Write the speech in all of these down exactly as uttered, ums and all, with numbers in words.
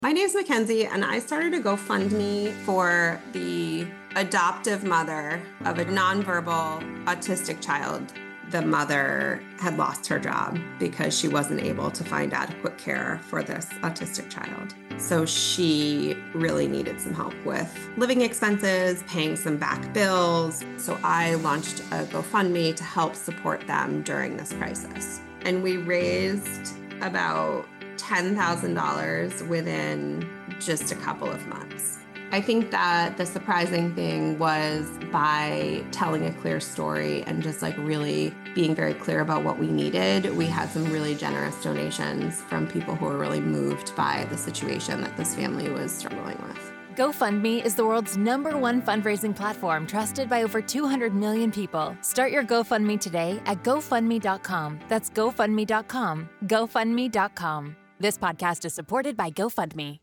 My name's Mackenzie, and I started a GoFundMe for the adoptive mother of a nonverbal autistic child. The mother had lost her job because she wasn't able to find adequate care for this autistic child. So she really needed some help with living expenses, paying some back bills. So I launched a GoFundMe to help support them during this crisis. And we raised about ten thousand dollars within just a couple of months. I think that the surprising thing was by telling a clear story and just like really being very clear about what we needed, we had some really generous donations from people who were really moved by the situation that this family was struggling with. GoFundMe is the world's number one fundraising platform trusted by over two hundred million people. Start your GoFundMe today at GoFundMe dot com. That's GoFundMe dot com. GoFundMe dot com. This podcast is supported by GoFundMe.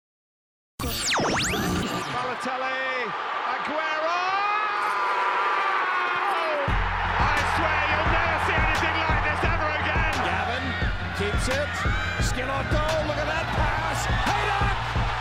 Balotelli, Aguero! I swear you'll never see anything like this ever again! Gavin keeps it. Skill off goal, look at that pass. Header!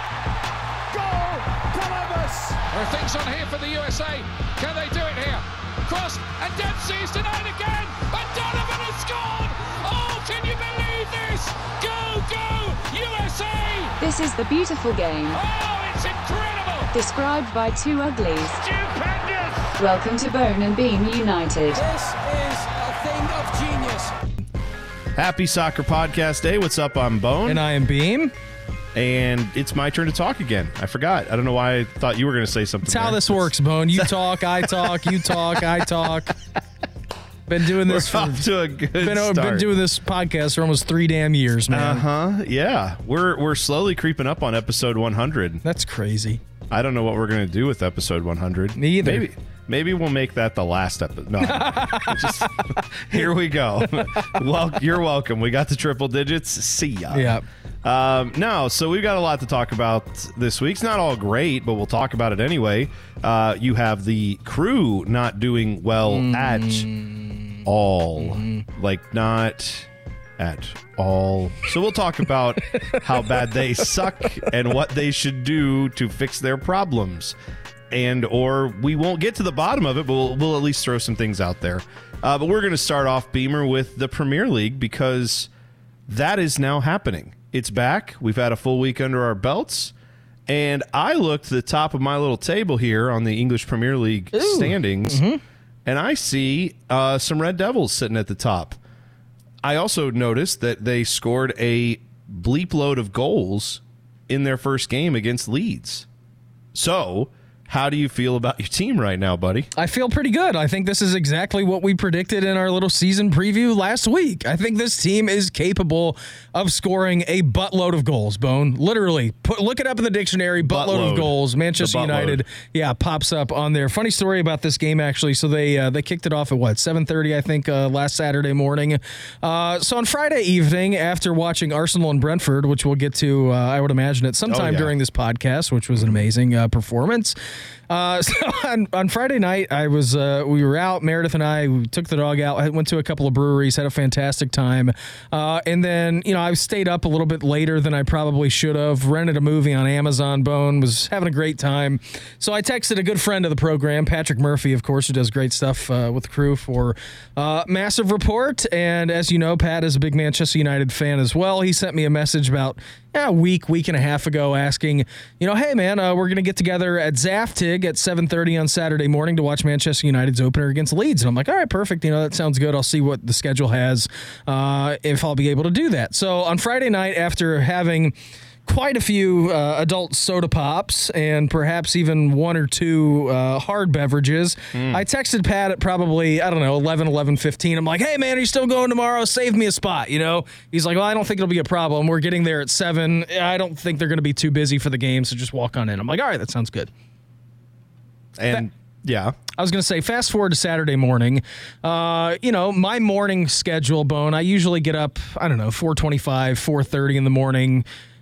Goal! Columbus! There are things on here for the U S A. Can they do it here? Cross, and Dempsey's denied again, and Donovan has scored! Oh, can you believe this? Go, go, U S A! This is the beautiful game. Oh, it's incredible! Described by two uglies. Stupendous! Welcome to Bone and Beam United. This is a thing of genius. Happy Soccer Podcast Day. What's up? I'm Bone. And I am Beam. And it's my turn to talk again. I forgot. I don't know why I thought you were going to say something. That's how there. this works, Bone. You talk, I talk, you talk, I talk. Been doing this We're for off to a good been, start. been doing this podcast for almost three damn years, man. Uh-huh. Yeah. We're we're slowly creeping up on episode one hundred. That's crazy. I don't know what we're going to do with episode one hundred. Me either. Maybe maybe we'll make that the last episode. No. Just, here we go. Well, you're welcome. We got the triple digits. See ya. Yeah. Um, no, so we've got a lot to talk about this week. It's not all great, but we'll talk about it anyway. Uh, you have the Crew not doing well mm. at all. Mm. Like, not at all. So we'll talk about how bad they suck and what they should do to fix their problems. And or we won't get to the bottom of it, but we'll, we'll at least throw some things out there. Uh, but we're going to start off, Beamer, with the Premier League because that is now happening. It's back. We've had a full week under our belts. And I looked at the top of my little table here on the English Premier League Ooh. standings, mm-hmm. and I see uh, some Red Devils sitting at the top. I also noticed that they scored a bleep load of goals in their first game against Leeds. So, how do you feel about your team right now, buddy? I feel pretty good. I think this is exactly what we predicted in our little season preview last week. I think this team is capable of scoring a buttload of goals, Bone. Literally. Put, look it up in the dictionary, buttload, buttload. of goals. Manchester United, yeah, pops up on there. Funny story about this game, actually. So they uh, they kicked it off at, what, seven thirty, I think, uh, last Saturday morning. Uh, so on Friday evening, after watching Arsenal and Brentford, which we'll get to, uh, I would imagine, at some time oh, yeah. during this podcast, which was an amazing uh, performance, Uh, so on, on Friday night, I was uh, we were out. Meredith and I we took the dog out. I went to a couple of breweries, had a fantastic time, uh, and then you know I stayed up a little bit later than I probably should have. Rented a movie on Amazon. Bone was having a great time, so I texted a good friend of the program, Patrick Murphy, of course, who does great stuff uh, with the Crew for uh, Massive Report. And as you know, Pat is a big Manchester United fan as well. He sent me a message about yeah, a week, week and a half ago, asking, you know, hey man, uh, we're gonna get together at Zaftig at seven thirty on Saturday morning to watch Manchester United's opener against Leeds. And I'm like, all right, perfect. You know, that sounds good. I'll see what the schedule has, uh, if I'll be able to do that. So on Friday night, after having quite a few uh, adult soda pops and perhaps even one or two uh, hard beverages, mm. I texted Pat at probably, I don't know, eleven, eleven fifteen. I'm like, hey, man, are you still going tomorrow? Save me a spot, you know? He's like, well, I don't think it'll be a problem. We're getting there at seven. I don't think they're going to be too busy for the game, so just walk on in. I'm like, all right, that sounds good. And, yeah. I was going to say, fast forward to Saturday morning. Uh, you know, my morning schedule, Bone, I usually get up, I don't know, four twenty-five, four thirty in the morning,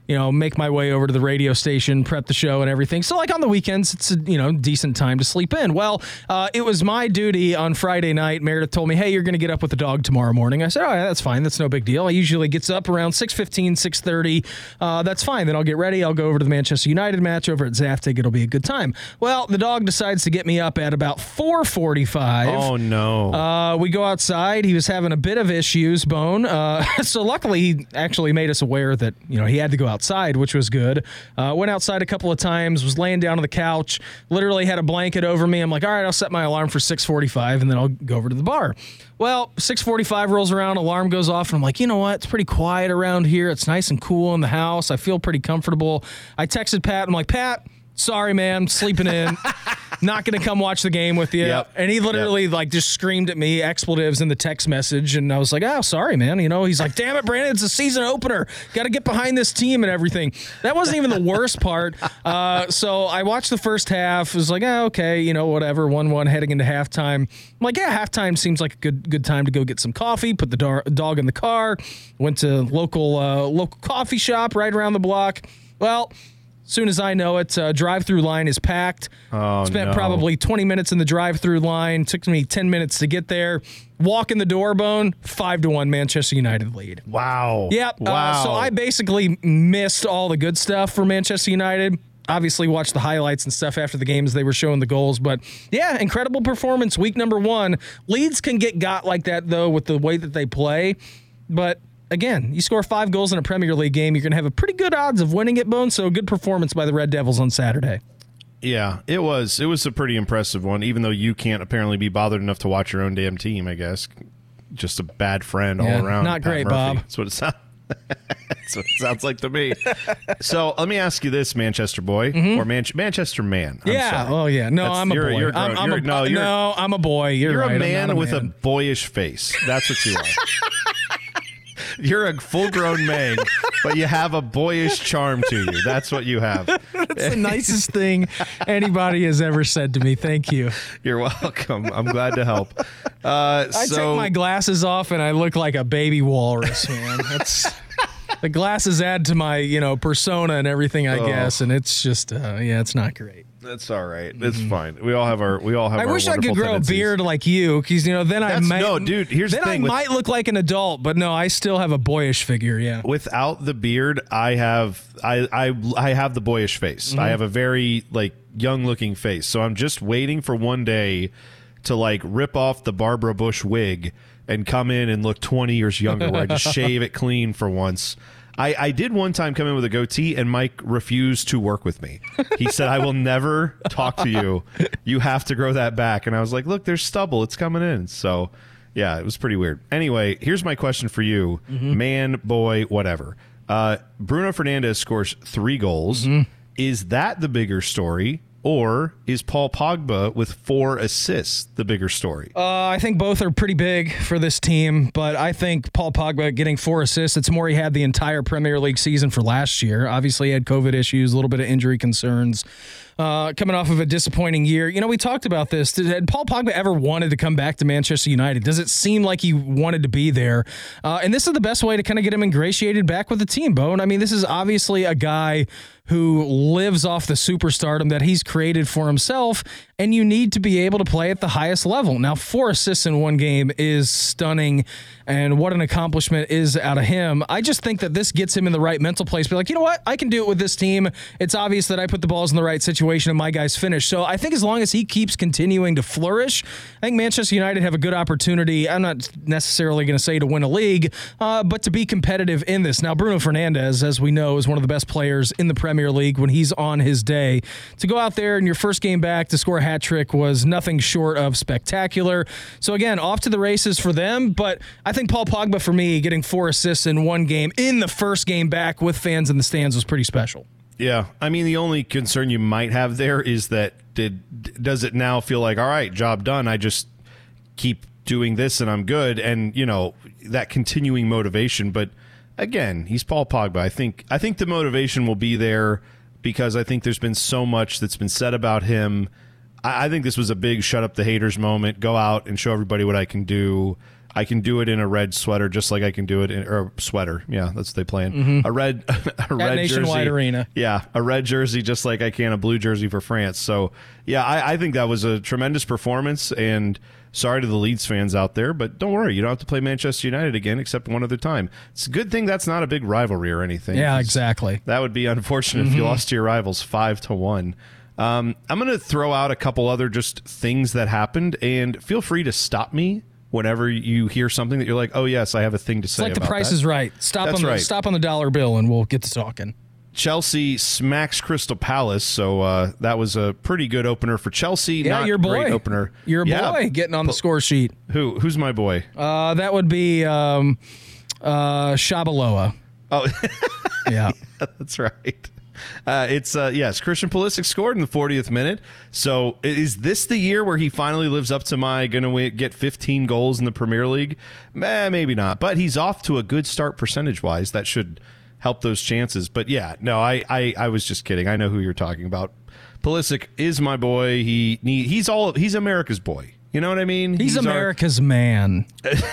you know, make my way over to the radio station, prep the show and everything. So like on the weekends, it's a, you know, decent time to sleep in. Well, uh, it was my duty on Friday night. Meredith told me, hey, you're going to get up with the dog tomorrow morning. I said, oh, yeah, that's fine. That's no big deal. I usually gets up around six fifteen, six thirty. Uh, that's fine. Then I'll get ready. I'll go over to the Manchester United match over at Zaftig. It'll be a good time. Well, the dog decides to get me up at about four forty-five. Oh, no. Uh, we go outside. He was having a bit of issues, Bone. Uh, so luckily, he actually made us aware that, you know, he had to go outside, which was good. Uh, went outside a couple of times, was laying down on the couch, literally had a blanket over me. I'm like, all right, I'll set my alarm for six forty-five, and then I'll go over to the bar. Well, six forty-five rolls around, alarm goes off, and I'm like, you know what? It's pretty quiet around here. It's nice and cool in the house. I feel pretty comfortable. I texted Pat. I'm like, Pat, sorry, man, sleeping in. Not going to come watch the game with you. Yep. And he literally Yep. like just screamed at me expletives in the text message. And I was like, oh, sorry, man. You know, he's like, damn it, Brandon, it's a season opener. Got to get behind this team and everything. That wasn't even the worst part. Uh, so I watched the first half. It was like, oh, okay, you know, whatever. one one heading into halftime. I'm like, yeah, halftime seems like a good good time to go get some coffee, put the dar- dog in the car, went to local uh, local coffee shop right around the block. Well, soon as I know it, uh, drive-through line is packed. Oh, Spent no. probably twenty minutes in the drive-through line. Took me ten minutes to get there. Walk in the door, Bone, five to one Manchester United lead. Wow. Yep. Wow. Uh, so I basically missed all the good stuff for Manchester United. Obviously watched the highlights and stuff after the games. They were showing the goals. But, yeah, incredible performance week number one. Leeds can get got like that, though, with the way that they play. But again, you score five goals in a Premier League game, you're going to have a pretty good odds of winning it, Bone. So good performance by the Red Devils on Saturday. Yeah, it was. It was a pretty impressive one, even though you can't apparently be bothered enough to watch your own damn team, I guess. Just a bad friend Yeah, all around. not Pat great, Murphy. Bob. That's what it sounds That's what it sounds like to me. So let me ask you this, Manchester boy, or Man- Manchester man. I'm yeah. sorry. Oh, yeah. No, That's- I'm a you're- boy. you're I'm, grown- I'm you're- a, no, you're- no, I'm a boy. You're, You're right. a I'm man not with a man. boyish face. That's what you are. You're a full-grown man, but you have a boyish charm to you. That's what you have. That's the nicest thing anybody has ever said to me. Thank you. You're welcome. I'm glad to help. Uh, I so, take my glasses off and I look like a baby walrus, man. That's the glasses add to my, you know, persona and everything, I Oh. guess, and it's just, uh, yeah, it's not great. That's all right. That's fine. We all have our. We all have. I our wish I could wonderful grow tendencies. a beard like you, because you know then I That's- might. no, dude, here's the then thing I with- might look like an adult, but no, I still have a boyish figure. Yeah. Without the beard, I have I I I have the boyish face. Mm-hmm. I have a very like young looking face. So I'm just waiting for one day to like rip off the Barbara Bush wig and come in and look twenty years younger, where I just shave it clean for once. I, I did one time come in with a goatee, and Mike refused to work with me. He said, I will never talk to you. You have to grow that back. And I was like, look, there's stubble. It's coming in. So, yeah, it was pretty weird. Anyway, here's my question for you. Mm-hmm. Man, boy, whatever. Uh, Bruno Fernandes scores three goals. Mm-hmm. Is that the bigger story? Or is Paul Pogba with four assists the bigger story? Uh, I think both are pretty big for this team, but I think Paul Pogba getting four assists, it's more he had the entire Premier League season for last year. Obviously, he had COVID issues, a little bit of injury concerns. Uh, coming off of a disappointing year. You know, we talked about this. Did, had Paul Pogba ever wanted to come back to Manchester United? Does it seem like he wanted to be there? Uh, and this is the best way to kind of get him ingratiated back with the team, Bone. I mean, this is obviously a guy who lives off the superstardom that he's created for himself, and you need to be able to play at the highest level. Now, four assists in one game is stunning, and what an accomplishment is out of him. I just think that this gets him in the right mental place. Be like, you know what? I can do it with this team. It's obvious that I put the balls in the right situation and my guys finish. So I think as long as he keeps continuing to flourish, I think Manchester United have a good opportunity. I'm not necessarily going to say to win a league, uh, but to be competitive in this. Now, Bruno Fernandes, as we know, is one of the best players in the Premier League when he's on his day. To go out there in your first game back to score a hat trick was nothing short of spectacular. So again, off to the races for them, but I think Paul Pogba, for me, getting four assists in one game in the first game back with fans in the stands was pretty special. Yeah, I mean, the only concern you might have there is that did does it now feel like, all right, job done, I just keep doing this and I'm good, and you know, that continuing motivation. But again, he's Paul Pogba. I think I think the motivation will be there because I think there's been so much that's been said about him. I, I think this was a big shut up the haters moment. Go out and show everybody what I can do. I can do it in a red sweater, just like I can do it in or a sweater. Yeah, that's what they play in. Mm-hmm. A red, a red Nationwide jersey. Arena. Yeah, a red jersey, just like I can a blue jersey for France. So, yeah, I, I think that was a tremendous performance. And sorry to the Leeds fans out there, but don't worry, you don't have to play Manchester United again, except one other time. It's a good thing that's not a big rivalry or anything. Yeah, exactly. That would be unfortunate Mm-hmm. if you lost to your rivals five to one. Um, I'm going to throw out a couple other just things that happened, and feel free to stop me whenever you hear something that you're like, oh, yes, I have a thing to It's say like the about price that. is right. Stop That's on the right. stop on the dollar bill, and we'll get to talking. Chelsea smacks Crystal Palace, so uh, that was a pretty good opener for Chelsea. Yeah, Not your boy. great opener. Your Yeah. boy getting on the score sheet. Who? Who's my boy? Uh, that would be um, uh, Shabaloa. Oh, Yeah. that's right. Uh, it's uh, yes, Christian Pulisic scored in the fortieth minute. So is this the year where he finally lives up to my going to get fifteen goals in the Premier League? Eh, maybe not, but he's off to a good start percentage wise. That should help those chances. But yeah, no, I, I, I was just kidding. I know who you're talking about. Pulisic is my boy. He, he he's all he's America's boy. You know what I mean? He's, our- America's man.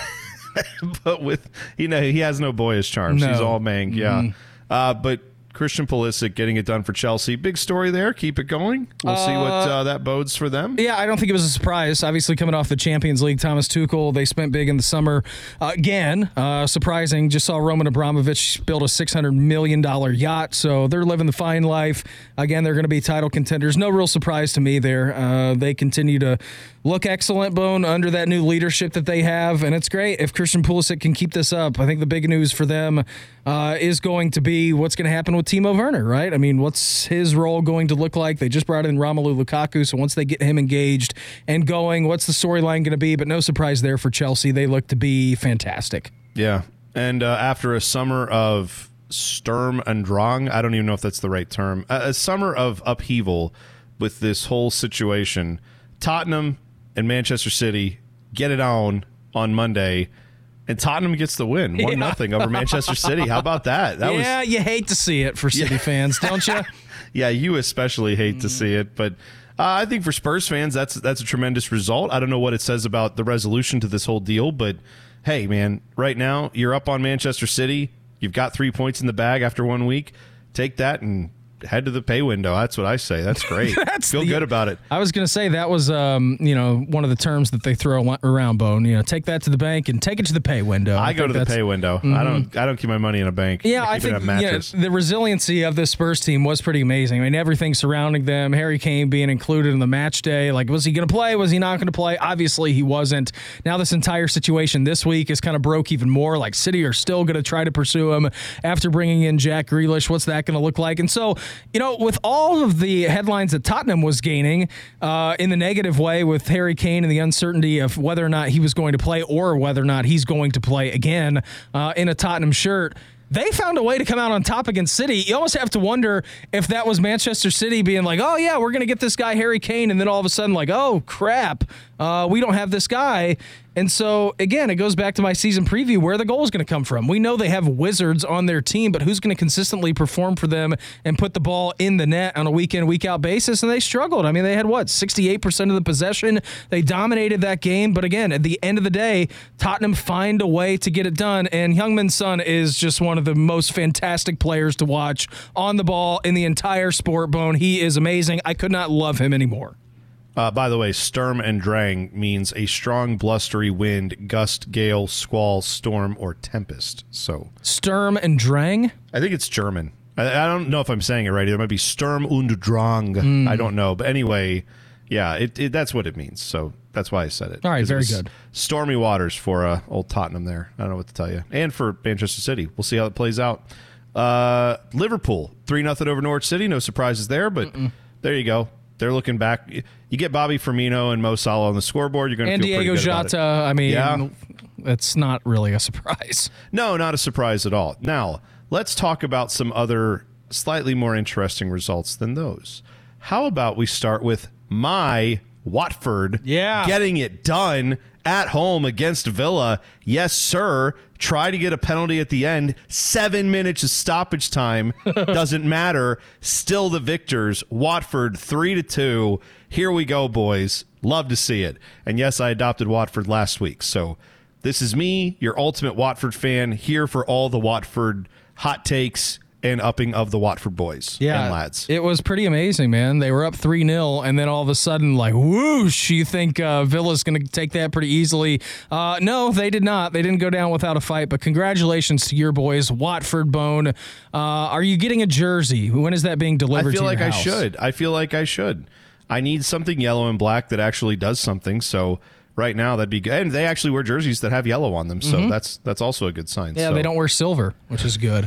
but with you know he has no boyish charms. No. He's all mang. Yeah, uh, but. Christian Pulisic getting it done for Chelsea. Big story there. Keep it going. We'll see what uh, that bodes for them. Yeah, I don't think it was a surprise. Obviously, coming off the Champions League, Thomas Tuchel, they spent big in the summer. Uh, again, uh, surprising. Just saw Roman Abramovich build a six hundred million dollars yacht, so they're living the fine life. Again, they're going to be title contenders. No real surprise to me there. Uh, they continue to look excellent, Bone, under that new leadership that they have, and it's great if Christian Pulisic can keep this up. I think the big news for them uh, is going to be what's going to happen with Timo Werner, right? I mean, what's his role going to look like? They just brought in Romelu Lukaku, so once they get him engaged and going, what's the storyline going to be? But no surprise there for Chelsea. They look to be fantastic. Yeah. And uh, after a summer of Sturm und Drang, I don't even know if that's the right term, a, a summer of upheaval with this whole situation, Tottenham and Manchester City get it on on Monday. And Tottenham gets the win, one nothing over Manchester City. How about that? That yeah, was you hate to see it for City Yeah. fans, don't you? Yeah, you especially hate to see it, but uh, I think for Spurs fans, that's that's a tremendous result. I don't know what it says about the resolution to this whole deal, but hey, man, right now you're up on Manchester City. You've got three points in the bag after one week. Take that and head to the pay window. That's what I say. That's great. That's Feel the- good about it. I was going to say that was, um, you know, one of the terms that they throw around, Bone. You know, take that to the bank and take it to the pay window. I, go think to the that's- pay window. I don't. I don't keep my money in a bank. Yeah, I keep it think in a you know, mattress. the resiliency of this Spurs team was pretty amazing. I mean, everything surrounding them, Harry Kane being included in the match day. Like, was he going to play? Was he not going to play? Obviously, he wasn't. Now, this entire situation this week is kind of broke even more. Like, City are still going to try to pursue him after bringing in Jack Grealish. What's that going to look like? And so, you know, with all of the headlines that Tottenham was gaining uh, in the negative way with Harry Kane and the uncertainty of whether or not he was going to play or whether or not he's going to play again uh, in a Tottenham shirt, they found a way to come out on top against City. You almost have to wonder if that was Manchester City being like, oh, yeah, we're going to get this guy Harry Kane, and then all of a sudden like, oh, crap, uh, we don't have this guy. And so, again, it goes back to my season preview where the goal is going to come from. We know they have wizards on their team, but who's going to consistently perform for them and put the ball in the net on a week-in, week-out basis? And they struggled. I mean, they had, what, sixty-eight percent of the possession. They dominated that game. But, again, at the end of the day, Tottenham find a way to get it done. And Heung-min Son is just one of the most fantastic players to watch on the ball in the entire sport, Bone. He is amazing. I could not love him anymore. Uh, by the way, Sturm und Drang means a strong, blustery wind, gust, gale, squall, storm, or tempest. So Sturm und Drang? I think it's German. I, I don't know if I'm saying it right. It might be Sturm und Drang. Mm. I don't know. But anyway, yeah, it, it that's what it means. So that's why I said it. All right, 'Cause it very was good. Stormy waters for uh, old Tottenham there. I don't know what to tell you. And for Manchester City. We'll see how it plays out. Uh, Liverpool, three nothing over Norwich City. No surprises there, but Mm-mm. there you go. They're looking back. You get Bobby Firmino and Mo Salah on the scoreboard. You're going to And feel Diego pretty good about Jota, it. I mean, Yeah. it's not really a surprise. No, not a surprise at all. Now, let's talk about some other slightly more interesting results than those. How about we start with my Watford Yeah. getting it done at home against Villa. Yes, sir. Try to get a penalty at the end. Seven minutes of stoppage time. Doesn't matter. Still the victors. Watford three to two. Here we go, boys. Love to see it. And yes, I adopted Watford last week. So This is me, your ultimate Watford fan, here for all the Watford hot takes and upping of the Watford boys yeah, and lads. It was pretty amazing, man. They were up three nil, and then all of a sudden, like, whoosh, you think uh, Villa's going to take that pretty easily. Uh, no, they did not. They didn't go down without a fight, but congratulations to your boys, Watford Bone. Uh, are you getting a jersey? When is that being delivered to I feel your like house? I should. I feel like I should. I need something yellow and black that actually does something, so right now that'd be good. And they actually wear jerseys that have yellow on them, so mm-hmm. that's that's also a good sign. Yeah, so. they don't wear silver, which is good.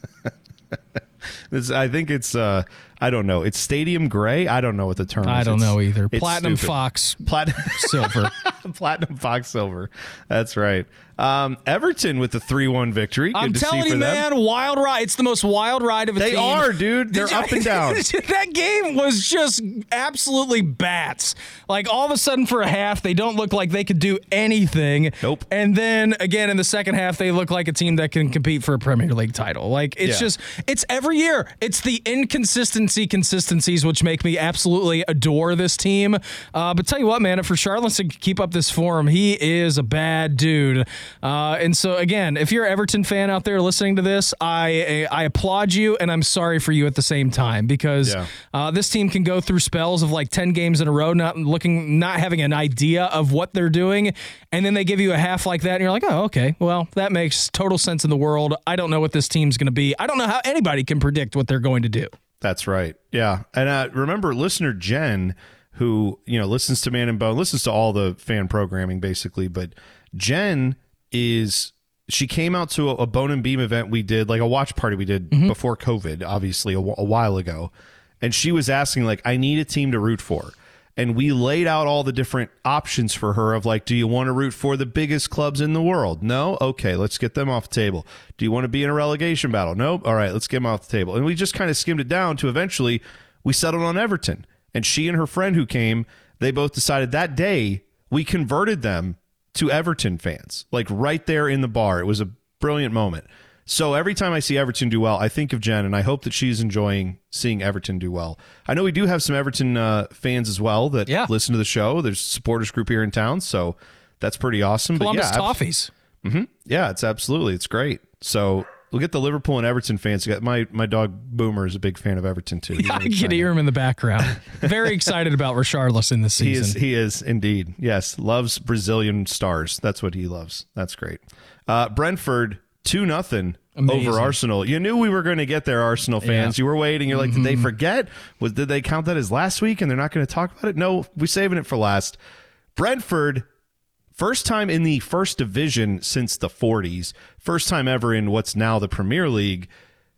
This, I think it's, uh, I don't know. It's stadium gray. I don't know what the term is. I don't it's, know either. Platinum stupid. Fox Plat- silver. Platinum Fox silver. That's right. Um, Everton with the three one victory. Good I'm to telling see for you, them. man, wild ride. It's the most wild ride of a they team. They are, dude. They're Did up you, and down. That game was just absolutely bats. Like, all of a sudden for a half, they don't look like they could do anything. Nope. And then, again, in the second half, they look like a team that can compete for a Premier League title. Like, it's yeah. just, it's every year. It's the inconsistency consistencies which make me absolutely adore this team. Uh, but tell you what, man, if Richarlison can keep up this form, he is a bad dude. Uh, and so, again, if you're an Everton fan out there listening to this, I I applaud you, and I'm sorry for you at the same time, because yeah. uh, this team can go through spells of like ten games in a row, not looking, not having an idea of what they're doing, and then they give you a half like that, and you're like, oh, okay, well, that makes total sense in the world. I don't know what this team's going to be. I don't know how anybody can predict what they're going to do. That's right. Yeah. And uh, remember, listener Jen, who, you know, listens to Man and Bone, listens to all the fan programming basically, but Jen is, she came out to a, a Bone and Beam event we did, like a watch party we did mm-hmm. before COVID, obviously, a, a while ago. And she was asking, like, I need a team to root for. And we laid out all the different options for her of, like, do you want to root for the biggest clubs in the world? No? Okay, let's get them off the table. Do you want to be in a relegation battle? Nope. All right, let's get them off the table. And we just kind of skimmed it down to eventually we settled on Everton. And she and her friend who came, they both decided that day we converted them to Everton fans, like right there in the bar. It was a brilliant moment. So every time I see Everton do well, I think of Jen, and I hope that she's enjoying seeing Everton do well. I know we do have some Everton uh, fans as well that yeah. listen to the show. There's a supporters group here in town, so that's pretty awesome. Columbus but yeah, Toffees. Mm-hmm. Yeah, it's absolutely. It's great. So we'll get the Liverpool and Everton fans. My my dog Boomer is a big fan of Everton too. Yeah, I can hear him in the background. Very excited about Richarlison this season. He is, he is indeed. Yes, loves Brazilian stars. That's what he loves. That's great. Uh, Brentford two nothing over Arsenal. You knew we were going to get there, Arsenal fans. Yeah. You were waiting. You're like, mm-hmm. did they forget? Was did they count that as last week and they're not going to talk about it? No, we're saving it for last. Brentford. First time in the first division since the forties. First time ever in what's now the Premier League.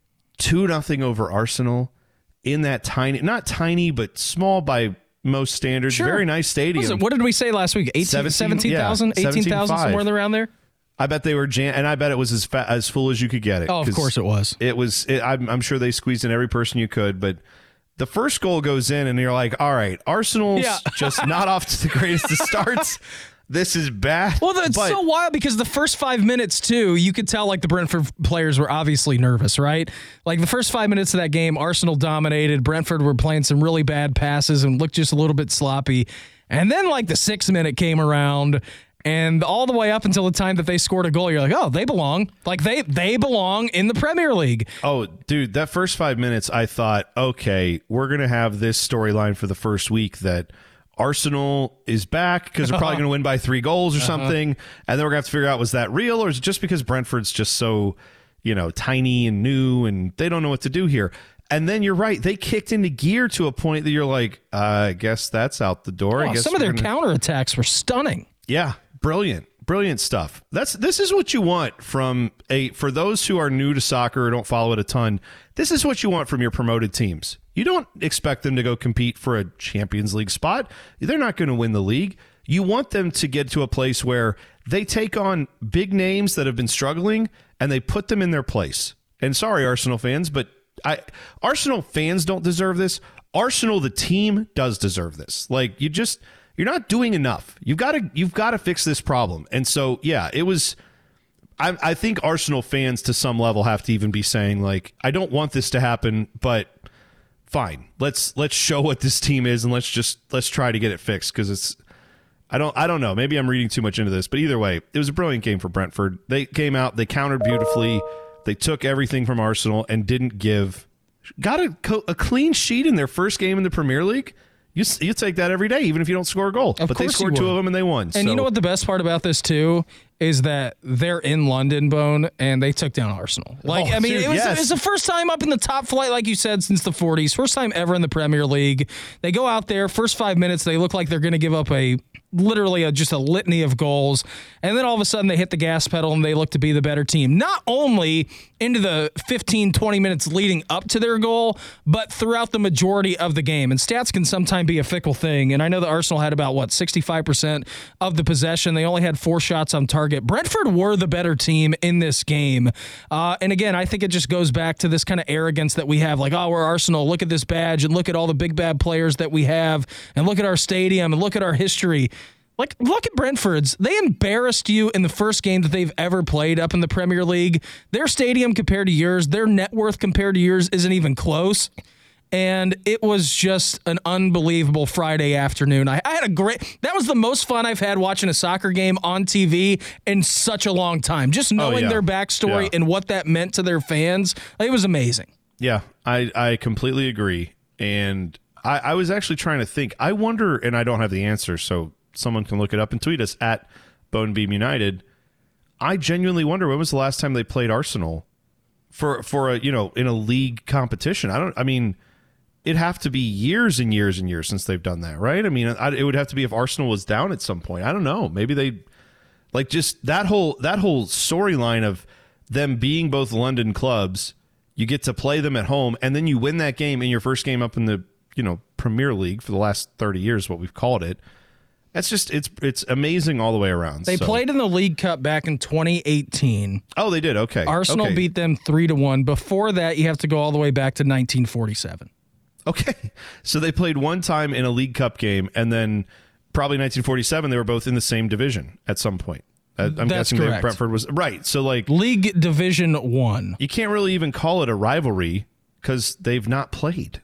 two nothing over Arsenal in that tiny, not tiny, but small by most standards. Sure. Very nice stadium. What, what did we say last week? seventeen thousand? Yeah, eighteen thousand, somewhere around there? I bet they were jam- and I bet it was as fa- as full as you could get it. Oh, of course it was. It was. It, I'm, I'm sure they squeezed in every person you could, but the first goal goes in, and you're like, all right, Arsenal's yeah. just not off to the greatest of starts. This is bad. Well, it's so wild because the first five minutes, too, you could tell like the Brentford players were obviously nervous, right? Like the first five minutes of that game, Arsenal dominated. Brentford were playing some really bad passes and looked just a little bit sloppy. And then like the sixth minute came around, and all the way up until the time that they scored a goal, you're like, oh, they belong. Like they they belong in the Premier League. Oh, dude, that first five minutes, I thought, okay, we're going to have this storyline for the first week that Arsenal is back because they're probably going to win by three goals or something. Uh-huh. And then we're going to have to figure out, was that real or is it just because Brentford's just so, you know, tiny and new and they don't know what to do here? And then you're right. They kicked into gear to a point that you're like, uh, I guess that's out the door. Oh, I guess some of their gonna... counterattacks were stunning. Yeah. Brilliant. Brilliant stuff. That's this is what you want from a for those who are new to soccer or don't follow it a ton. This is what you want from your promoted teams. You don't expect them to go compete for a Champions League spot. They're not going to win the league. You want them to get to a place where they take on big names that have been struggling and they put them in their place. And sorry, Arsenal fans, but I Arsenal fans don't deserve this. Arsenal, the team, does deserve this. Like you just You're not doing enough. You've got to you've got to fix this problem. And so, yeah, it was I, I think Arsenal fans to some level have to even be saying, like, I don't want this to happen, but fine. Let's let's show what this team is and let's just let's try to get it fixed because it's I don't I don't know. Maybe I'm reading too much into this, but either way, it was a brilliant game for Brentford. They came out, they countered beautifully. They took everything from Arsenal and didn't give got a, a clean sheet in their first game in the Premier League. You you take that every day, even if you don't score a goal. Of but they course scored you two would. of them and they won. And so. you know what the best part about this too is that they're in London, Bone, and they took down Arsenal. Like Oh, I mean, dude, it was yes. it was the first time up in the top flight, like you said, since the forties. First time ever in the Premier League. They go out there, first five minutes, they look like they're going to give up a literally a, just a litany of goals, and then all of a sudden they hit the gas pedal and they look to be the better team. Not only into the fifteen, twenty minutes leading up to their goal, but throughout the majority of the game. And stats can sometimes be a fickle thing. And I know that Arsenal had about, what, sixty-five percent of the possession. They only had four shots on target. Brentford were the better team in this game. Uh, and again, I think it just goes back to this kind of arrogance that we have. Like, oh, we're Arsenal. Look at this badge and look at all the big bad players that we have and look at our stadium and look at our history. Like, look at Brentford's. They embarrassed you in the first game that they've ever played up in the Premier League. Their stadium compared to yours, their net worth compared to yours isn't even close. And it was just an unbelievable Friday afternoon. I, I had a great, that was the most fun I've had watching a soccer game on T V in such a long time. Just knowing oh, yeah. their backstory yeah. and what that meant to their fans, it was amazing. Yeah, I, I completely agree. And I, I was actually trying to think. I wonder, and I don't have the answer, so someone can look it up and tweet us at Bonebeam United. I genuinely wonder when was the last time they played Arsenal for for a you know in a league competition. I don't. I mean, it'd have to be years and years and years since they've done that, right? I mean, I, it would have to be if Arsenal was down at some point. I don't know. Maybe they like just that whole that whole storyline of them being both London clubs. You get to play them at home, and then you win that game in your first game up in the you know Premier League for the last thirty years, what we've called it. That's just it's it's amazing all the way around. They so. played in the League Cup back in twenty eighteen. Oh, they did. Okay. Arsenal okay. beat them three to one. Before that, you have to go all the way back to nineteen forty-seven. Okay. So they played one time in a League Cup game, and then probably nineteen forty-seven they were both in the same division at some point. I'm That's guessing correct. they, Brentford was right. So like League Division One. You can't really even call it a rivalry because they've not played.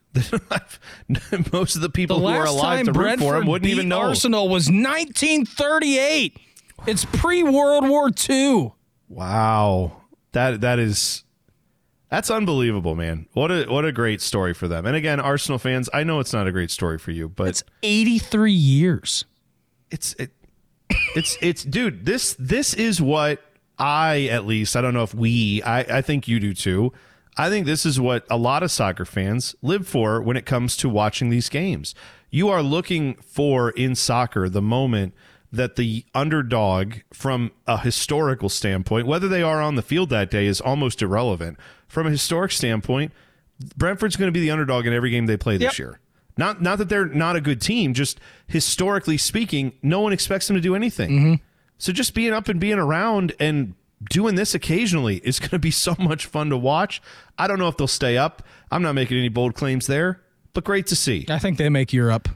Most of the people The who are last alive time to root Brentford for them wouldn't beat even know. Arsenal was nineteen thirty-eight. It's pre-World War Two. Wow, that that is that's unbelievable, man. What a what a great story for them. And again, Arsenal fans, I know it's not a great story for you, but It's eighty-three years. it's it, it's it's dude. This this is what I at least I don't know if we I I think you do too. I think this is what a lot of soccer fans live for when it comes to watching these games. You are looking for in soccer the moment that the underdog from a historical standpoint, whether they are on the field that day is almost irrelevant. From a historic standpoint, Brentford's going to be the underdog in every game they play this Yep. year. Not not that they're not a good team, just historically speaking, no one expects them to do anything. Mm-hmm. So just being up and being around and doing this occasionally is going to be so much fun to watch. I don't know if they'll stay up. I'm not making any bold claims there, but great to see. I think they make Europe.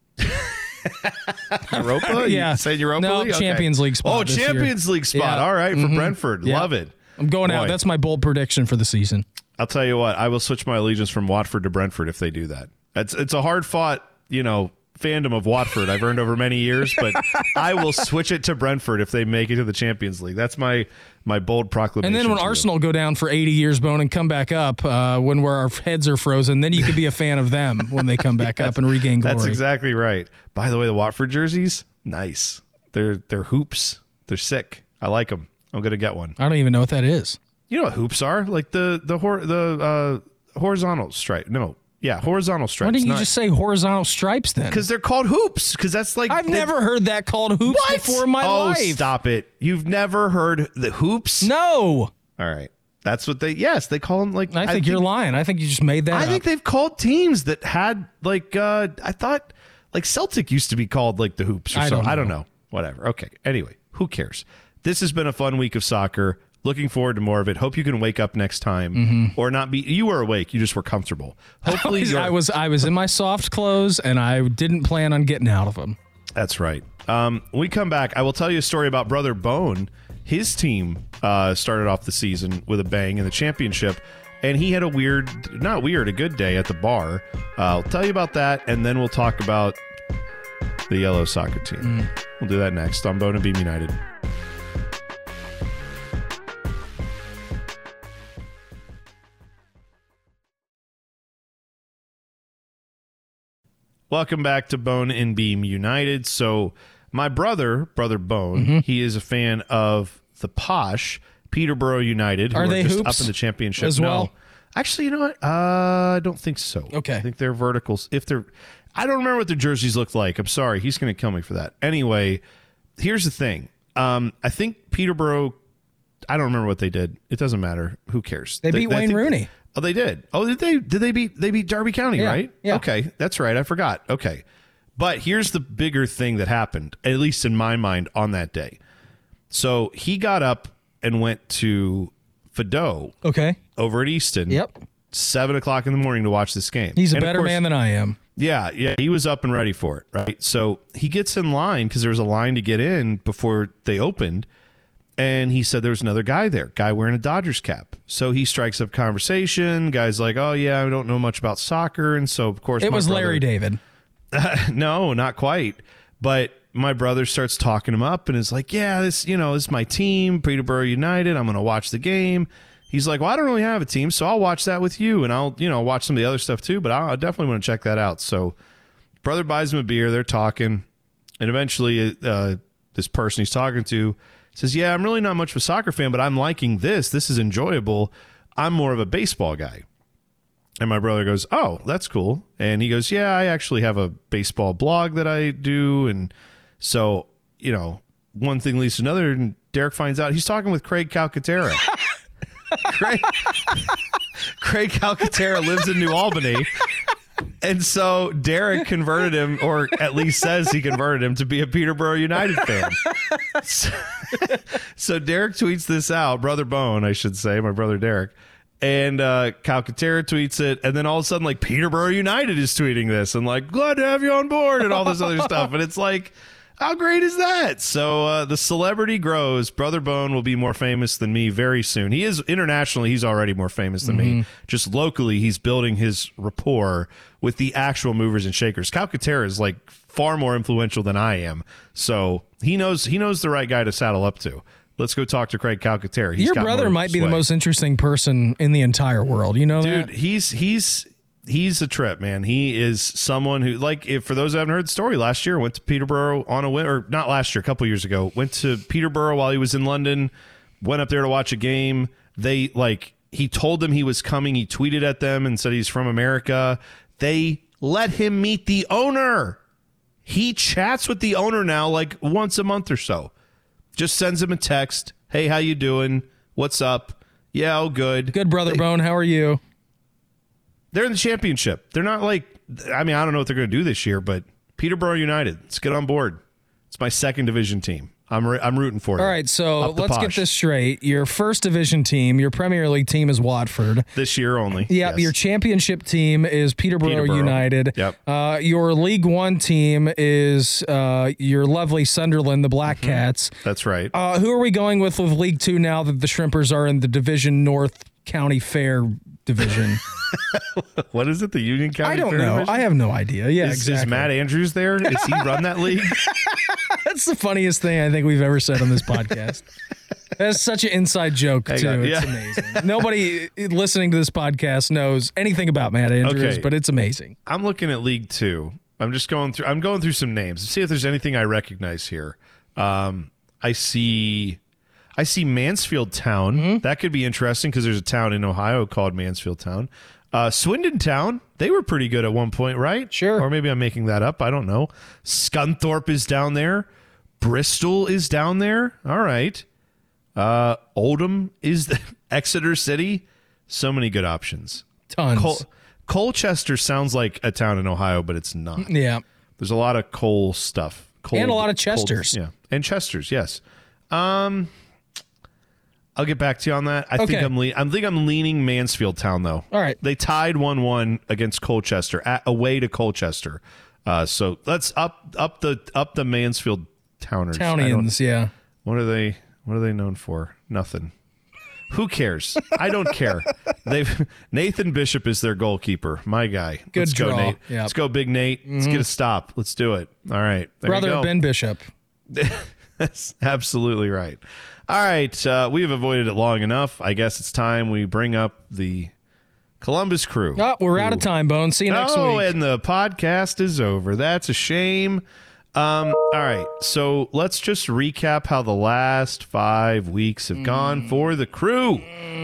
Europa? Yeah. You saying Europa No, League? Okay. Champions League spot Oh, this year. Champions League spot. Yeah. All right, for Mhm. Brentford. Yeah. Love it. I'm going Boy. out. That's my bold prediction for the season. I'll tell you what, I will switch my allegiance from Watford to Brentford if they do that. It's it's a hard fought, you know, fandom of Watford I've earned over many years, but I will switch it to Brentford if they make it to the Champions League. That's my my bold proclamation. And then when to you. Arsenal go down for eighty years, Bone, and come back up uh, when where our heads are frozen, then you could be a fan of them when they come back up and regain glory. That's exactly right. By the way, the Watford jerseys, nice. They're they're hoops. They're sick. I like them. I'm gonna get one. I don't even know what that is. You know what hoops are? Like the the hor- the uh, horizontal stripe. No, yeah, horizontal stripes. Why didn't you not- just say horizontal stripes then? Because they're called hoops. Because that's like I've they- never heard that called hoops What? before in my oh, life. stop it! You've never heard the hoops? No. All right, that's what they. Yes, they call them like. I think you're lying. I think you just made that I up. think they've called teams that had like. uh I thought like Celtic used to be called like the hoops or I something. don't I don't know. know. Whatever. Okay. Anyway, who cares? This has been a fun week of soccer. Looking forward to more of it. Hope you can wake up next time Mm-hmm. or not be. You were awake. You just were comfortable. Hopefully, I was, you're, I was I was in my soft clothes and I didn't plan on getting out of them. That's right. Um, when we come back, I will tell you a story about Brother Bone. His team uh, started off the season with a bang in the championship, and he had a weird, not weird, a good day at the bar. Uh, I'll tell you about that, and then we'll talk about the yellow soccer team. Mm. We'll do that next on Bone and Beam United. Welcome back to Bone and Beam United. So my brother, Brother Bone, mm-hmm. he is a fan of the posh Peterborough United, who are, are they just hoops up in the championship as well? No. Actually, you know what? Uh, I don't think so. Okay. I think they're verticals. If they're, I don't remember what their jerseys look like. I'm sorry. He's going to kill me for that. Anyway, here's the thing. Um, I think Peterborough, I don't remember what they did. It doesn't matter. Who cares? They, they beat Wayne Rooney. They, oh, they did. Oh, did they? Did they beat? They beat Derby County, yeah, right? Yeah. Okay, that's right. I forgot. Okay, but here's the bigger thing that happened, at least in my mind, on that day. So he got up and went to Fido. Okay. Over at Easton. Yep. Seven o'clock in the morning to watch this game. He's a and better course, man than I am. Yeah, yeah. He was up and ready for it, right? So he gets in line because there was a line to get in before they opened. And he said there was another guy there, guy wearing a Dodgers cap. So he strikes up conversation. Guy's like, oh, yeah, I don't know much about soccer. And so, of course, it my was brother, Larry David. No, not quite. But my brother starts talking him up and is like, yeah, this, you know, this is my team, Peterborough United. I'm going to watch the game. He's like, well, I don't really have a team, so I'll watch that with you. And I'll, you know, watch some of the other stuff too. But I definitely want to check that out. So brother buys him a beer. They're talking. And eventually uh, this person he's talking to says, yeah, I'm really not much of a soccer fan, but I'm liking this. This is enjoyable. I'm more of a baseball guy. And my brother goes, oh, that's cool. And he goes, yeah, I actually have a baseball blog that I do. And so, you know, one thing leads to another. And Derek finds out he's talking with Craig Calcaterra. Craig, Craig Calcaterra lives in New Albany. And so Derek converted him, or at least says he converted him, to be a Peterborough United fan. So, so Derek tweets this out, Brother Bone, I should say, my brother Derek. And uh, Calcaterra tweets it. And then all of a sudden, like, Peterborough United is tweeting this and like, glad to have you on board and all this other stuff. And it's like, how great is that? So uh, the celebrity grows. Brother Bone will be more famous than me very soon. He is internationally, he's already more famous than mm-hmm. me. Just locally, he's building his rapport with the actual movers and shakers. Calcaterra is like far more influential than I am. So he knows he knows the right guy to saddle up to. Let's go talk to Craig Calcaterra. He's Your brother might be the most interesting person in the entire world. You know, dude, that? he's he's he's a trip, man. He is someone who, like, if for those who haven't heard the story, last year went to Peterborough on a win, or not last year, a couple years ago, went to Peterborough while he was in London, went up there to watch a game. They like he told them he was coming. He tweeted at them and said he's from America. They let him meet the owner. He chats with the owner now like once a month or so. Just sends him a text. Hey, how you doing? What's up? Yeah, oh, good. Good, Brother they, Bone. How are you? They're in the championship. They're not like, I mean, I don't know what they're going to do this year, but Peterborough United, let's get on board. It's my second division team. I'm I'm rooting for it. All right, so let's get this straight. Your first division team, your Premier League team is Watford. This year only. Yeah, yes. Your championship team is Peterborough, Peterborough. United. Yep. Uh, your League One team is uh, your lovely Sunderland, the Black mm-hmm. Cats. That's right. Uh, who are we going with with League Two now that the Shrimpers are in the Division North County Fair division? What is it? The Union County I don't Fair know. division? I have no idea. Yeah, is, exactly. Is Matt Andrews there? Does he run that league? That's the funniest thing I think we've ever said on this podcast. That's such an inside joke, Hang too. on, yeah. It's amazing. Nobody listening to this podcast knows anything about Matt Andrews, okay. but it's amazing. I'm looking at League Two. I'm just going through. I'm going through some names to see if there's anything I recognize here. Um, I see. I see Mansfield Town. Mm-hmm. That could be interesting because there's a town in Ohio called Mansfield Town. Uh, Swindon Town, they were pretty good at one point, right? Sure. Or maybe I'm making that up. I don't know. Scunthorpe is down there. Bristol is down there. All right. Uh, Oldham is the Exeter City. So many good options. Tons. Col- Colchester sounds like a town in Ohio, but it's not. Yeah. There's a lot of coal stuff. Cold, and a lot of Chesters. Cold, yeah. And Chesters, yes. Um... I'll get back to you on that. I okay. think I'm le- I think I'm leaning Mansfield Town though. All right. They tied one one against Colchester at, away to Colchester. Uh, so let's up up the up the Mansfield Towners. Townians, yeah. What are they what are they known for? Nothing. Who cares? I don't care. They've Nathan Bishop is their goalkeeper. My guy. Good Let's draw. go, Nate. Yep. Let's go, Big Nate. Mm-hmm. Let's get a stop. Let's do it. All right. There Brother you go. Ben Bishop. That's absolutely right. All right, uh, we have avoided it long enough. I guess it's time we bring up the Columbus Crew. Oh, we're out of time, Bone. See you next week. Oh, and the podcast is over. That's a shame. Um, all right, so let's just recap how the last five weeks have gone for the Crew.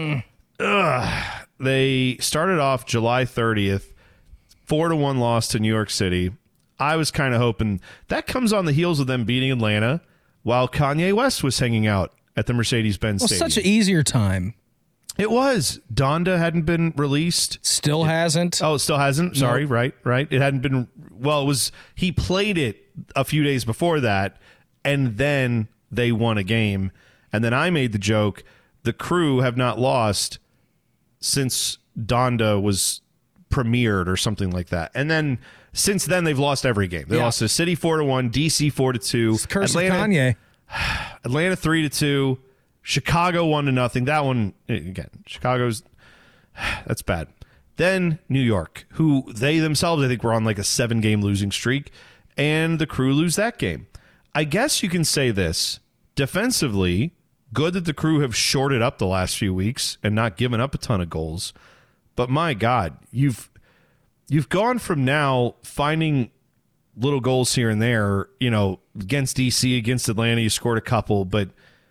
Ugh. They started off July thirtieth, four to one loss to New York City. I was kind of hoping that comes on the heels of them beating Atlanta while Kanye West was hanging out at the Mercedes-Benz well, Stadium. Such an easier time. It was. Donda hadn't been released. Still hasn't. Oh, it still hasn't? Sorry, Nope. right, right. It hadn't been, well, it was, he played it a few days before that, and then they won a game. And then I made the joke, the Crew have not lost since Donda was premiered or something like that. And then since then, they've lost every game. They Yeah. lost to City four to one, D C four to two, It's the curse Atlanta, of Kanye. Atlanta three to two, Chicago one to nothing. That one again, Chicago's that's bad. Then New York, who they themselves I think were on like a seven game losing streak, and the Crew lose that game. I guess you can say this defensively. Good that the Crew have shorted up the last few weeks and not given up a ton of goals. But my God, you've you've gone from now finding little goals here and there, you know, against D C, against Atlanta, you scored a couple, but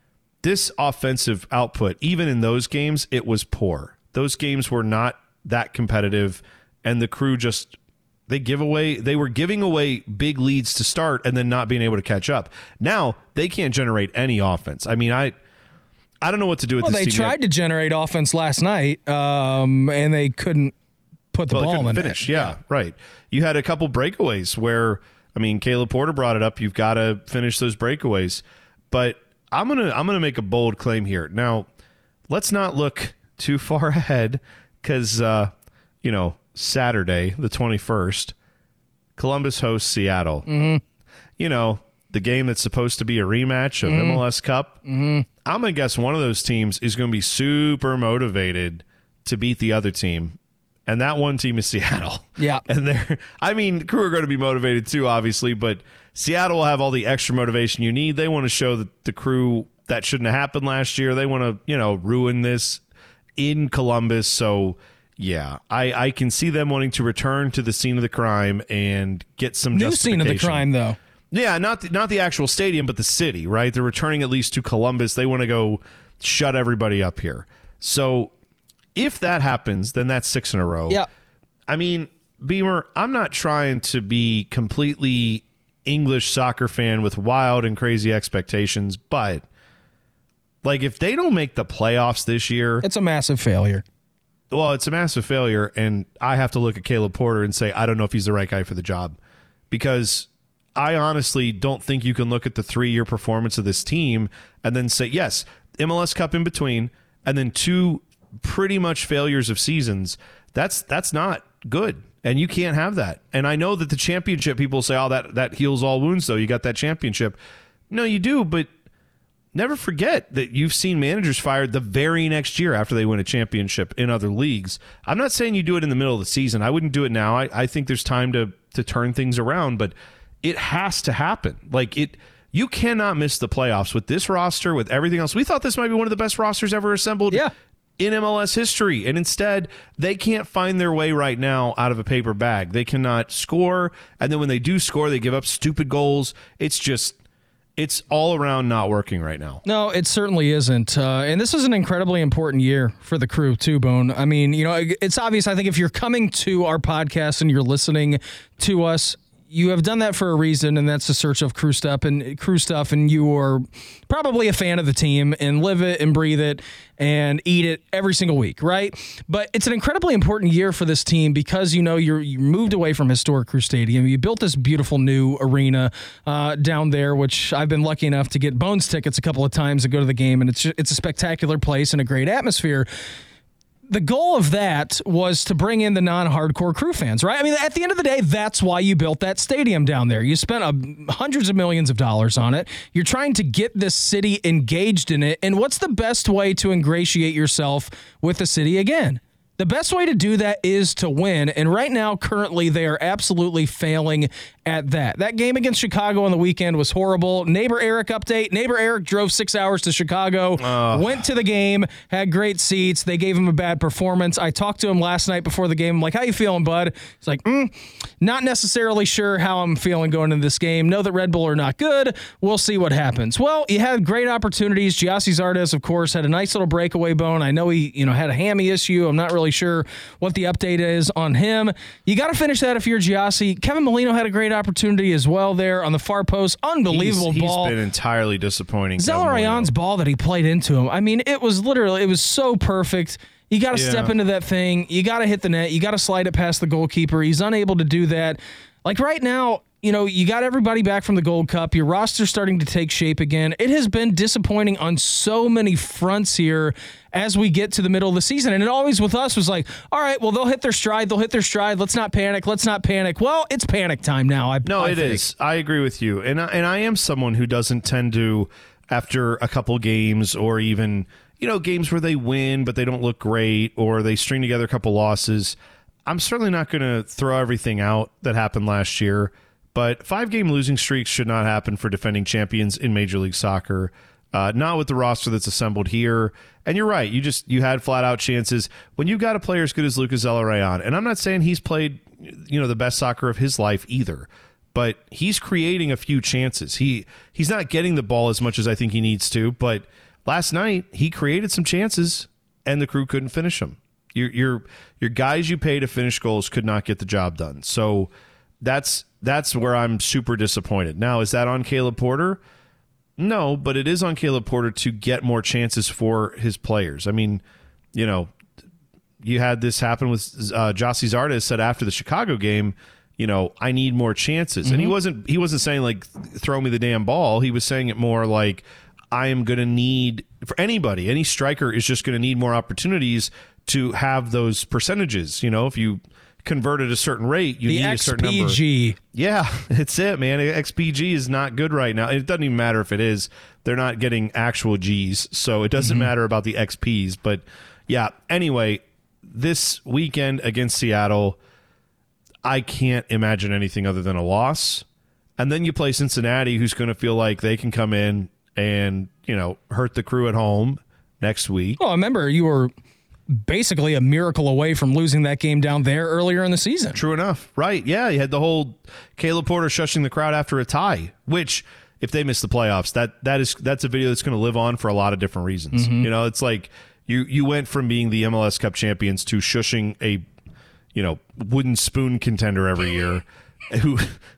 this offensive output, even in those games, it was poor. Those games were not that competitive, and the Crew just they give away they were giving away big leads to start and then not being able to catch up. Now they can't generate any offense. I mean, I I don't know what to do with Well, this they team. tried to generate offense last night, um, and they couldn't put the well, they ball couldn't in finish. it. Yeah, right. You had a couple breakaways where, I mean, Caleb Porter brought it up. You've got to finish those breakaways. But I'm gonna I'm gonna make a bold claim here. Now, let's not look too far ahead because uh, you know Saturday the twenty-first, Columbus hosts Seattle. Mm-hmm. You know the game that's supposed to be a rematch of Mm-hmm. M L S Cup. Mm-hmm. I'm gonna guess one of those teams is going to be super motivated to beat the other team. And that one team is Seattle. Yeah. And they're, I mean, the Crew are going to be motivated too, obviously, but Seattle will have all the extra motivation you need. They want to show that the Crew that shouldn't have happened last year. They want to, you know, ruin this in Columbus. So, yeah, I, I can see them wanting to return to the scene of the crime and get some New scene of the justification. crime, though. Yeah, not the, not the actual stadium, but the city, right? They're returning at least to Columbus. They want to go shut everybody up here. So if that happens, then that's six in a row. Yeah. I mean, Beamer, I'm not trying to be completely English soccer fan with wild and crazy expectations, but like if they don't make the playoffs this year, It's a massive failure. well, it's a massive failure, and I have to look at Caleb Porter and say, I don't know if he's the right guy for the job. Because I honestly don't think you can look at the three-year performance of this team and then say, yes, M L S Cup in between, and then two pretty much failures of seasons. That's that's not good, and you can't have that. And I know that the championship, people say, oh, that, that heals all wounds, though. You got that championship. No, you do, but never forget that you've seen managers fired the very next year after they win a championship in other leagues. I'm not saying you do it in the middle of the season. I wouldn't do it now. I, I think there's time to to turn things around, but it has to happen. Like it, you cannot miss the playoffs with this roster, with everything else. We thought this might be one of the best rosters ever assembled Yeah. in M L S history, and instead they can't find their way right now out of a paper bag. They cannot score, and then when they do score, they give up stupid goals. It's just, it's all around not working right now. No, it certainly isn't. Uh, and this is an incredibly important year for the Crew, too, Bone. I mean, you know, it's obvious. I think if you're coming to our podcast and you're listening to us, you have done that for a reason, and that's the search of Crew stuff and Crew stuff. And you are probably a fan of the team and live it and breathe it and eat it every single week, right? But it's an incredibly important year for this team because you know you're you moved away from historic Crew Stadium. You built this beautiful new arena uh, down there, which I've been lucky enough to get Bones tickets a couple of times to go to the game, and it's it's a spectacular place and a great atmosphere. The goal of that was to bring in the non-hardcore Crew fans, right? I mean, at the end of the day, that's why you built that stadium down there. You spent a, hundreds of millions of dollars on it. You're trying to get this city engaged in it. And what's the best way to ingratiate yourself with the city again? The best way to do that is to win. And right now, currently, they are absolutely failing at that. That game against Chicago on the weekend was horrible. Neighbor Eric update. Neighbor Eric drove six hours to Chicago, uh. went to the game, had great seats. They gave him a bad performance. I talked to him last night before the game. I'm like, how you feeling, bud? He's like, mm, not necessarily sure how I'm feeling going into this game. Know that Red Bull are not good. We'll see what happens. Well, you had great opportunities. Gyasi Zardes, of course, had a nice little breakaway bone. I know he, you know, had a hammy issue. I'm not really sure what the update is on him. You got to finish that if you're Gyasi. Kevin Molino had a great opportunity as well there on the far post. Unbelievable he's, ball. He's been entirely disappointing. Zelarayan's ball that he played into him. I mean, it was literally, it was so perfect. You got to yeah. step into that thing. You got to hit the net. You got to slide it past the goalkeeper. He's unable to do that. Like right now, you know, you got everybody back from the Gold Cup. Your roster's starting to take shape again. It has been disappointing on so many fronts here as we get to the middle of the season. And it always with us was like, all right, well, they'll hit their stride. They'll hit their stride. Let's not panic. Let's not panic. Well, it's panic time now. I, no, I it think. is. I agree with you. And I, and I am someone who doesn't tend to, after a couple games or even, you know, games where they win but they don't look great or they string together a couple losses, I'm certainly not going to throw everything out that happened last year. But five-game losing streaks should not happen for defending champions in Major League Soccer. Uh, not with the roster that's assembled here. And you're right. You just you had flat-out chances. When you've got a player as good as Lucas Zelarayan, and I'm not saying he's played, you know, the best soccer of his life either, but he's creating a few chances. He he's not getting the ball as much as I think he needs to. But last night he created some chances, and the Crew couldn't finish them. Your your your guys you pay to finish goals could not get the job done. So that's. That's where I'm super disappointed. Now, is that on Caleb Porter? No, but it is on Caleb Porter to get more chances for his players. I mean, you know, you had this happen with uh, Gyasi Zardes said after the Chicago game, you know, I need more chances. Mm-hmm. And he wasn't he wasn't saying like throw me the damn ball. He was saying it more like I am going to need for anybody, any striker is just going to need more opportunities to have those percentages. You know, if you convert at a certain rate, you the need X P G. A certain number. Yeah, it's it, man. X P G is not good right now. It doesn't even matter if it is. They're not getting actual G's, so it doesn't mm-hmm. matter about the X Ps. But yeah, anyway, this weekend against Seattle, I can't imagine anything other than a loss. And then you play Cincinnati, who's going to feel like they can come in and, you know, hurt the Crew at home next week. Well, remember, you were basically a miracle away from losing that game down there earlier in the season. True enough. Right. Yeah. You had the whole Caleb Porter shushing the crowd after a tie, which if they miss the playoffs, that that is that's a video that's going to live on for a lot of different reasons. Mm-hmm. You know, it's like you you went from being the M L S Cup champions to shushing a, you know, wooden spoon contender every year who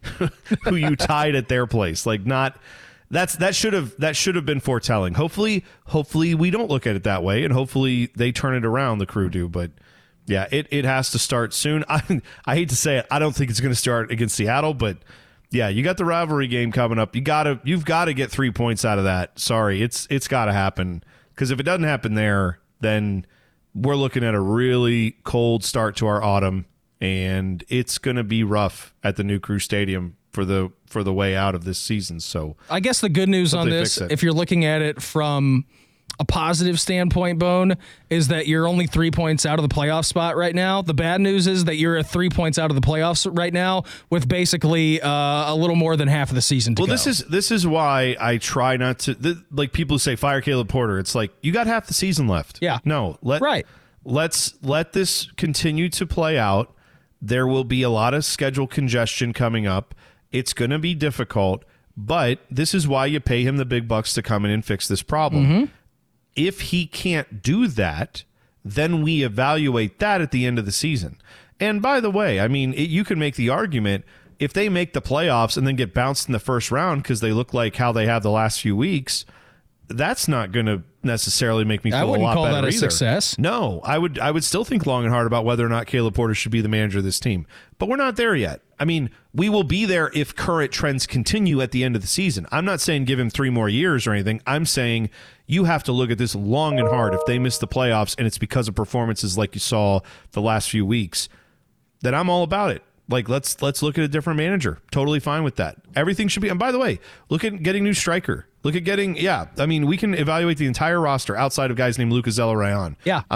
who you tied at their place. Like not That's that should have that should have been foretelling. Hopefully, hopefully we don't look at it that way, and hopefully they turn it around. The Crew do, but yeah, it, it has to start soon. I I hate to say it, I don't think it's going to start against Seattle, but yeah, you got the rivalry game coming up. You gotta you've got to get three points out of that. Sorry, it's it's got to happen because if it doesn't happen there, then we're looking at a really cold start to our autumn, and it's going to be rough at the new Crew Stadium for the for the way out of this season. So I guess the good news on this, if you're looking at it from a positive standpoint, Bone, is that you're only three points out of the playoff spot right now. The bad news is that you're at three points out of the playoffs right now with basically uh, a little more than half of the season to well, go. this is this is why I try not to th- like people who say fire Caleb Porter. It's like you got half the season left. Yeah. No, let right. Let's let this continue to play out. There will be a lot of schedule congestion coming up. It's going to be difficult, but this is why you pay him the big bucks to come in and fix this problem. Mm-hmm. If he can't do that, then we evaluate that at the end of the season. And by the way, I mean, it, you can make the argument if they make the playoffs and then get bounced in the first round because they look like how they have the last few weeks, that's not going to necessarily make me feel a lot better. I wouldn't call that a either. success. No, I would I would still think long and hard about whether or not Caleb Porter should be the manager of this team. But we're not there yet. I mean, we will be there if current trends continue at the end of the season. I'm not saying give him three more years or anything. I'm saying you have to look at this long and hard. If they miss the playoffs and it's because of performances like you saw the last few weeks, then I'm all about it. Like, let's let's look at a different manager. Totally fine with that. Everything should be. And by the way, look at getting new striker. Look at getting, yeah. I mean, we can evaluate the entire roster outside of guys named Lucas Zelarayan. Yeah. I'm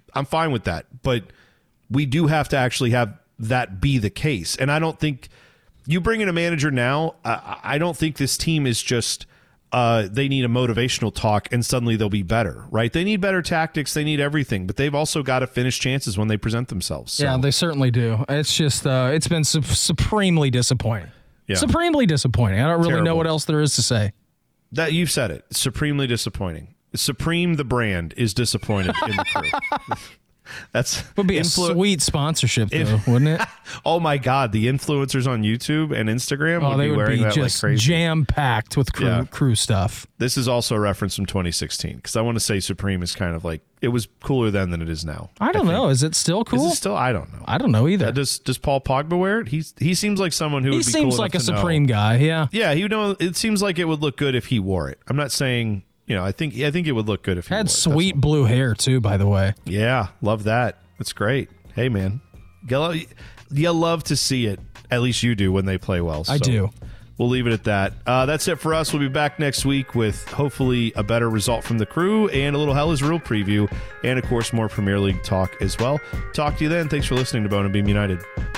I'm fine with that. But we do have to actually have that be the case. And I don't think you bring in a manager now, uh, I don't think this team is just uh, they need a motivational talk and suddenly they'll be better, right? They need better tactics. They need everything, but they've also got to finish chances when they present themselves. So. Yeah, they certainly do. It's just uh, it's been su- supremely disappointing. Yeah. Supremely disappointing. I don't really Terrible. know what else there is to say. That you've said it. Supremely disappointing. Supreme, the brand, is disappointed in the Crew. That's would be influ- a sweet sponsorship, though, if, wouldn't it? Oh my God, the influencers on YouTube and Instagram oh, would they be would wearing be that just like crazy. Jam packed with crew, yeah. crew stuff. This is also a reference from twenty sixteen because I want to say Supreme is kind of like it was cooler then than it is now. I don't I know. Is it still cool? Is it still? I don't know. I don't know either. Uh, does Does Paul Pogba wear it? He's he seems like someone who he would be seems cool like a to Supreme know. guy. Yeah, yeah. You know, it seems like it would look good if he wore it. I'm not saying. You know, I think I think it would look good if he had wore sweet it. blue hair too. By the way, yeah, love that. That's great. Hey, man, you love to see it. At least you do when they play well. So I do. We'll leave it at that. Uh, that's it for us. We'll be back next week with hopefully a better result from the Crew and a little Hell is Real preview, and of course more Premier League talk as well. Talk to you then. Thanks for listening to Bone and Beam United.